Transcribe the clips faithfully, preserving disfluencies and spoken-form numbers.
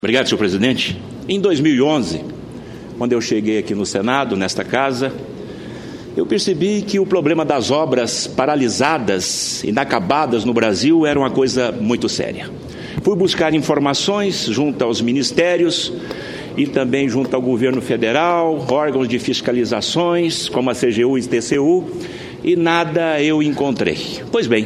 Obrigado, senhor presidente. Em dois mil e onze, quando eu cheguei aqui no Senado, nesta casa, eu percebi que o problema das obras paralisadas, inacabadas no Brasil, era uma coisa muito séria. Fui buscar informações junto aos ministérios e também junto ao governo federal, órgãos de fiscalizações, como a C G U e T C U, e nada eu encontrei. Pois bem,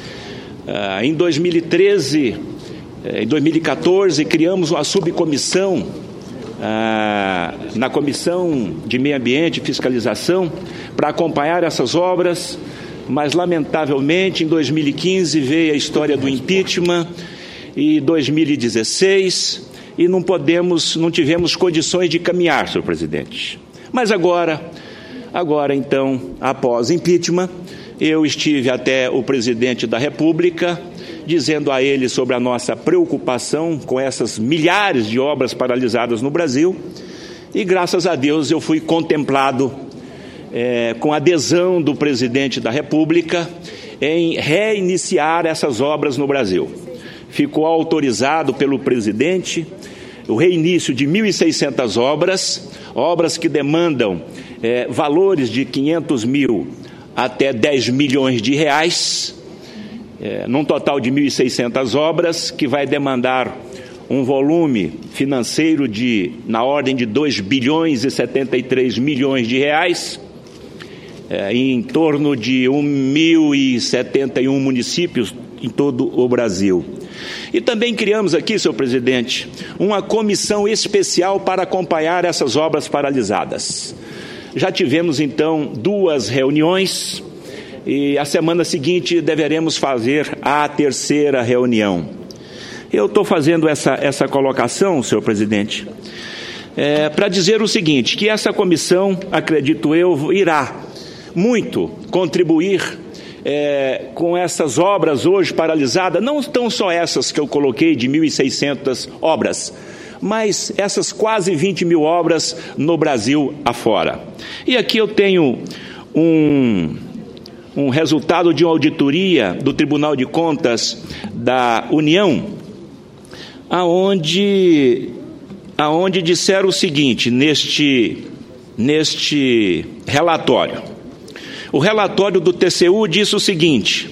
em dois mil e treze, em dois mil e quatorze, criamos uma subcomissão ah, na Comissão de Meio Ambiente e Fiscalização para acompanhar essas obras, mas lamentavelmente em dois mil e quinze veio a história do impeachment e dois mil e dezesseis e não podemos, não tivemos condições de caminhar, senhor presidente. Mas agora, agora então, após impeachment, eu estive até o presidente da República, dizendo a ele sobre a nossa preocupação com essas milhares de obras paralisadas no Brasil, e graças a Deus eu fui contemplado é, com a adesão do presidente da República em reiniciar essas obras no Brasil. Ficou autorizado pelo presidente o reinício de mil e seiscentas obras, obras que demandam é, valores de quinhentos mil até dez milhões de reais, É, num total de mil e seiscentas obras, que vai demandar um volume financeiro de, na ordem de dois bilhões e setenta e três milhões de reais, é, em torno de mil e setenta e um municípios em todo o Brasil. E também criamos aqui, senhor presidente, uma comissão especial para acompanhar essas obras paralisadas. Já tivemos, então, duas reuniões, e a semana seguinte deveremos fazer a terceira reunião. Eu estou fazendo essa, essa colocação, senhor presidente, é, para dizer o seguinte, que essa comissão, acredito eu, irá muito contribuir é, com essas obras hoje paralisadas, não tão só essas que eu coloquei de mil e seiscentas obras, mas essas quase vinte mil obras no Brasil afora. E aqui eu tenho um... um resultado de uma auditoria do Tribunal de Contas da União, aonde, aonde disseram o seguinte, neste, neste relatório. O relatório do T C U diz o seguinte,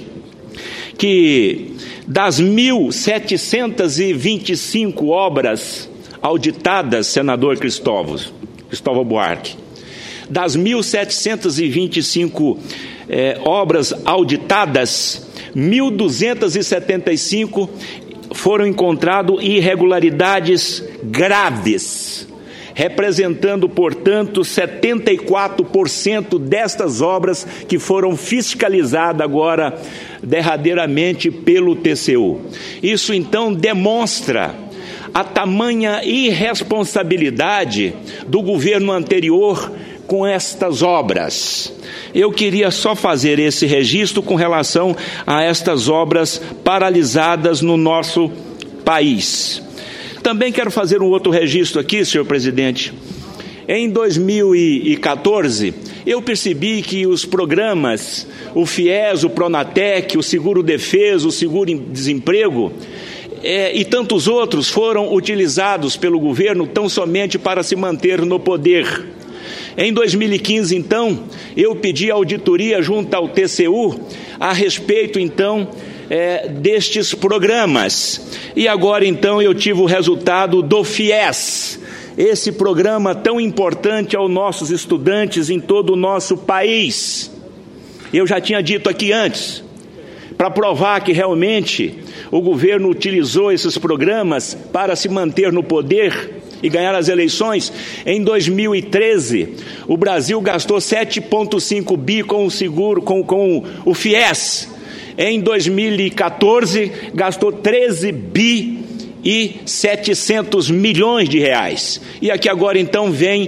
que das mil setecentas e vinte e cinco obras auditadas, senador Cristóvão, Cristóvão Buarque, das mil setecentas e vinte e cinco É, obras auditadas, mil duzentas e setenta e cinco foram encontradas irregularidades graves, representando, portanto, setenta e quatro por cento destas obras que foram fiscalizadas agora, derradeiramente, pelo T C U. Isso, então, demonstra a tamanha irresponsabilidade do governo anterior com estas obras. Eu queria só fazer esse registro com relação a estas obras paralisadas no nosso país. Também quero fazer um outro registro aqui, senhor presidente. Em dois mil e quatorze, eu percebi que os programas, o FIES, o Pronatec, o Seguro Defesa, o Seguro Desemprego, é, e tantos outros foram utilizados pelo governo tão somente para se manter no poder. Em dois mil e quinze, então, eu pedi auditoria junto ao T C U a respeito, então, é, destes programas. E agora, então, eu tive o resultado do FIES, esse programa tão importante aos nossos estudantes em todo o nosso país. Eu já tinha dito aqui antes, para provar que realmente o governo utilizou esses programas para se manter no poder e ganhar as eleições. Em dois mil e treze, o Brasil gastou sete vírgula cinco bi com o seguro, com, com o FIES. Em dois mil e quatorze, gastou treze bi e setecentos milhões de reais. E aqui agora então vem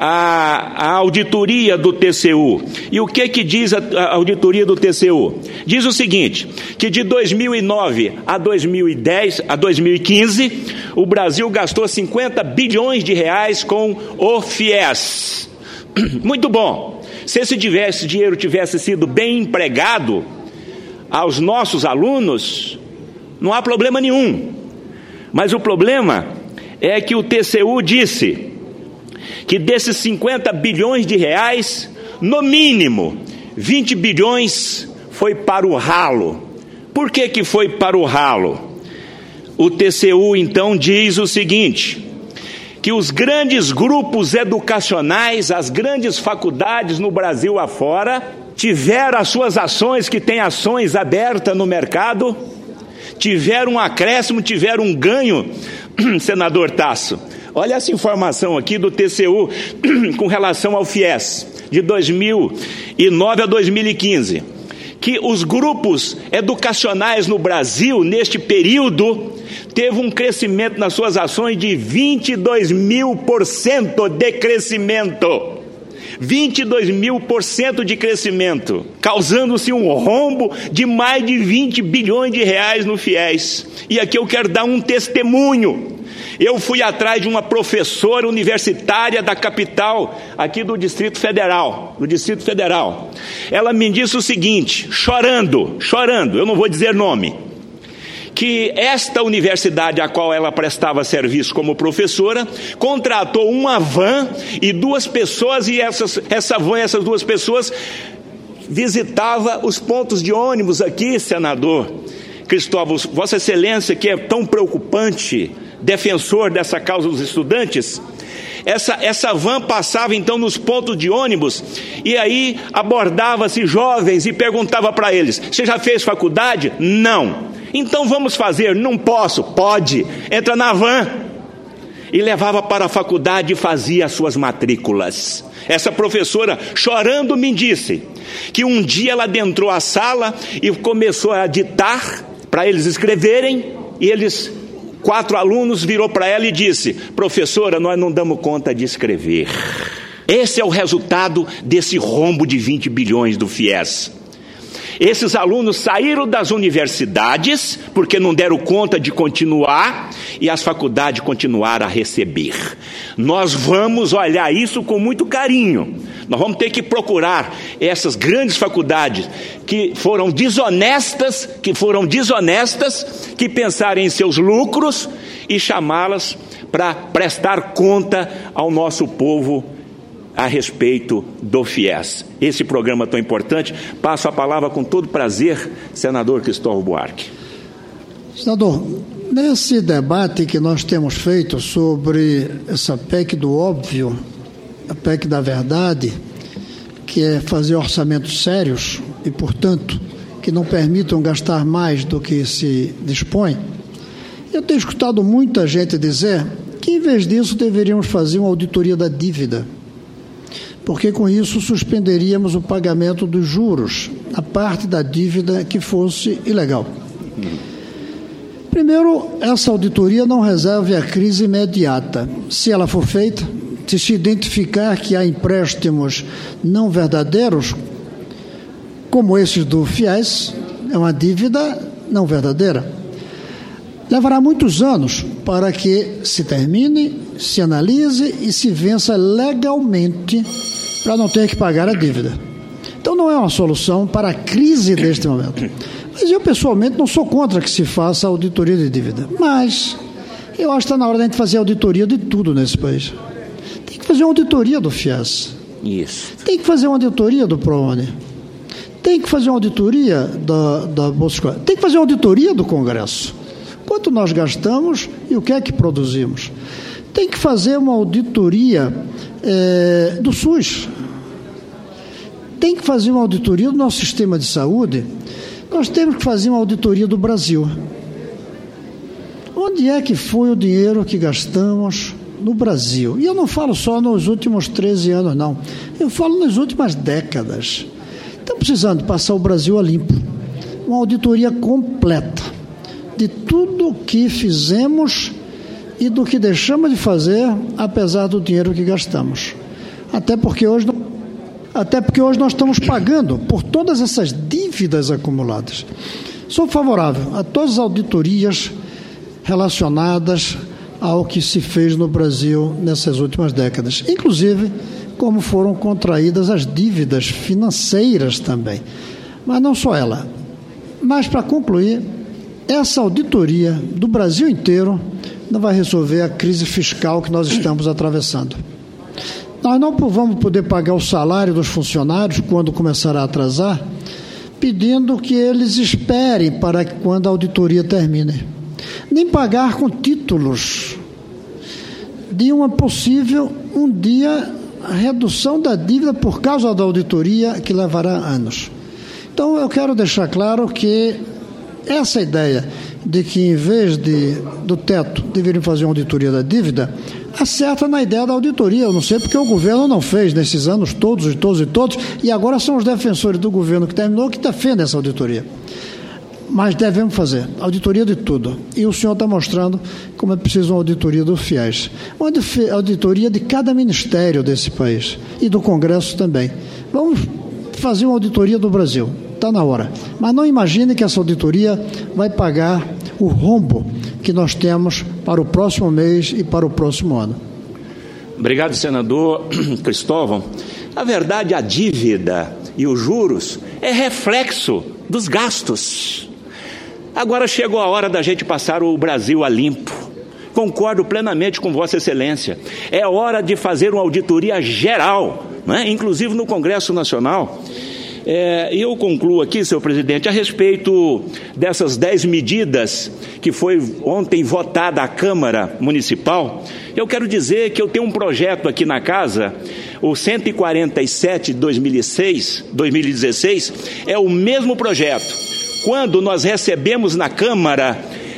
a, a auditoria do T C U. E o que que diz a, a auditoria do T C U? Diz o seguinte, que de dois mil e nove a dois mil e dez, a dois mil e quinze, o Brasil gastou cinquenta bilhões de reais com o FIES. Muito bom. Se esse tivesse, dinheiro tivesse sido bem empregado aos nossos alunos, não há problema nenhum. Mas o problema é que o T C U disse que desses cinquenta bilhões de reais, no mínimo, vinte bilhões foi para o ralo. Por que que foi para o ralo? O T C U então diz o seguinte, que os grandes grupos educacionais, as grandes faculdades no Brasil afora, tiveram as suas ações, que têm ações abertas no mercado, tiveram um acréscimo, tiveram um ganho, senador Tasso. Olha essa informação aqui do T C U com relação ao FIES, de dois mil e nove a dois mil e quinze, que os grupos educacionais no Brasil, neste período, teve um crescimento nas suas ações de vinte e dois mil por cento de crescimento. vinte e dois mil por cento de crescimento, causando-se um rombo de mais de vinte bilhões de reais no FIES. E aqui eu quero dar um testemunho. Eu fui atrás de uma professora universitária da capital, aqui do Distrito Federal, do Distrito Federal. Ela me disse o seguinte, chorando, chorando, eu não vou dizer nome, que esta universidade a qual ela prestava serviço como professora, contratou uma van e duas pessoas, e essas, essa van e essas duas pessoas visitava os pontos de ônibus aqui, senador Cristóvão, Vossa Excelência, que é tão preocupante, defensor dessa causa dos estudantes. Essa, essa van passava então nos pontos de ônibus e aí abordava-se jovens e perguntava para eles, você já fez faculdade? Não. Então vamos fazer. Não posso. Pode. Entra na van. E levava para a faculdade e fazia as suas matrículas. Essa professora, chorando, me disse que um dia ela adentrou a sala e começou a ditar para eles escreverem, e eles, quatro alunos, virou para ela e disse, professora, nós não damos conta de escrever. Esse é o resultado desse rombo de vinte bilhões do FIES. Esses alunos saíram das universidades porque não deram conta de continuar e as faculdades continuaram a receber. Nós vamos olhar isso com muito carinho. Nós vamos ter que procurar essas grandes faculdades que foram desonestas, que foram desonestas, que pensaram em seus lucros e chamá-las para prestar conta ao nosso povo a respeito do FIES. Esse programa tão importante, passo a palavra com todo prazer, senador Cristóvão Buarque. Senador, nesse debate que nós temos feito sobre essa P E C do óbvio, a P E C da verdade, que é fazer orçamentos sérios e, portanto, que não permitam gastar mais do que se dispõe, eu tenho escutado muita gente dizer que, em vez disso, deveríamos fazer uma auditoria da dívida, porque com isso suspenderíamos o pagamento dos juros, a parte da dívida que fosse ilegal. Primeiro, essa auditoria não resolve a crise imediata. Se ela for feita, se se identificar que há empréstimos não verdadeiros, como esses do FIES, é uma dívida não verdadeira. Levará muitos anos para que se termine, se analise e se vença legalmente para não ter que pagar a dívida. Então não é uma solução para a crise deste momento. Mas eu, pessoalmente, não sou contra que se faça auditoria de dívida. Mas eu acho que está na hora de a gente fazer auditoria de tudo nesse país. Tem que fazer uma auditoria do FIES. Isso. Tem que fazer uma auditoria do ProUni. Tem que fazer uma auditoria da, da Bolsa Escolar. Tem que fazer uma auditoria do Congresso. Quanto nós gastamos e o que é que produzimos. Tem que fazer uma auditoria é, do SUS. Tem que fazer uma auditoria do nosso sistema de saúde. Nós temos que fazer uma auditoria do Brasil. Onde é que foi o dinheiro que gastamos no Brasil? E eu não falo só nos últimos treze anos, não. Eu falo nas últimas décadas. Estamos precisando passar o Brasil a limpo. Uma auditoria completa de tudo o que fizemos e do que deixamos de fazer, apesar do dinheiro que gastamos. Até porque hoje, até porque hoje nós estamos pagando por todas essas dívidas acumuladas. Sou favorável a todas as auditorias relacionadas ao que se fez no Brasil nessas últimas décadas, inclusive como foram contraídas as dívidas financeiras também. Mas não só ela. Mas, para concluir, essa auditoria do Brasil inteiro não vai resolver a crise fiscal que nós estamos atravessando. Nós não vamos poder pagar o salário dos funcionários quando começar a atrasar, pedindo que eles esperem para que quando a auditoria termine. Nem pagar com títulos de uma possível, um dia, redução da dívida por causa da auditoria que levará anos. Então, eu quero deixar claro que essa ideia de que, em vez de, do teto, deveriam fazer uma auditoria da dívida, acerta na ideia da auditoria. Eu não sei porque o governo não fez nesses anos todos e todos e todos, e agora são os defensores do governo que terminou que defendem essa auditoria. Mas devemos fazer auditoria de tudo. E o senhor está mostrando como é preciso uma auditoria do FIES. Uma auditoria de cada ministério desse país e do Congresso também. Vamos fazer uma auditoria do Brasil. Está na hora. Mas não imagine que essa auditoria vai pagar o rombo que nós temos para o próximo mês e para o próximo ano. Obrigado, senador Cristóvão. Na verdade, a dívida e os juros é reflexo dos gastos. Agora chegou a hora da gente passar o Brasil a limpo. Concordo plenamente com Vossa Excelência. É hora de fazer uma auditoria geral, né? Inclusive no Congresso Nacional. É, eu concluo aqui, senhor presidente, a respeito dessas dez medidas que foi ontem votada à Câmara Municipal. Eu quero dizer que eu tenho um projeto aqui na casa, o cento e quarenta e sete de dois mil e seis, dois mil e dezesseis, é o mesmo projeto. Quando nós recebemos na Câmara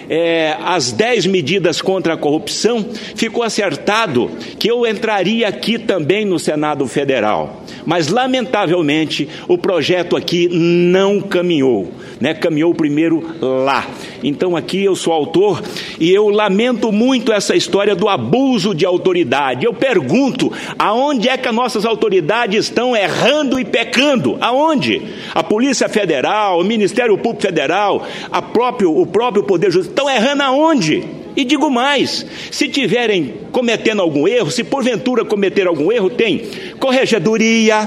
É, as dez medidas contra a corrupção, ficou acertado que eu entraria aqui também no Senado Federal. Mas, lamentavelmente, o projeto aqui não caminhou, né? Caminhou primeiro lá. Então, aqui eu sou autor e eu lamento muito essa história do abuso de autoridade. Eu pergunto, aonde é que as nossas autoridades estão errando e pecando? Aonde? A Polícia Federal, o Ministério Público Federal, a próprio, o próprio Poder Judiciário, estão errando aonde? E digo mais, se tiverem cometendo algum erro, se porventura cometer algum erro, tem corregedoria,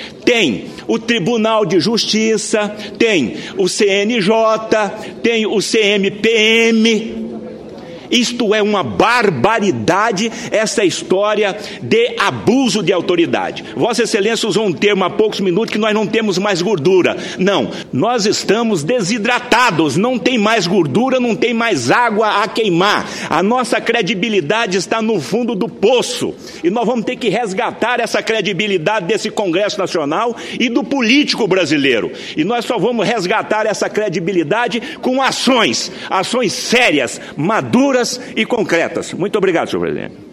tem o Tribunal de Justiça, tem o C N J, tem o C M P M. Isto é uma barbaridade, essa história de abuso de autoridade. Vossa Excelência usou um termo há poucos minutos que nós não temos mais gordura. Não, nós estamos desidratados, não tem mais gordura, não tem mais água a queimar. A nossa credibilidade está no fundo do poço. E nós vamos ter que resgatar essa credibilidade desse Congresso Nacional e do político brasileiro. E nós só vamos resgatar essa credibilidade com ações, ações sérias, maduras e concretas. Muito obrigado, senhor presidente.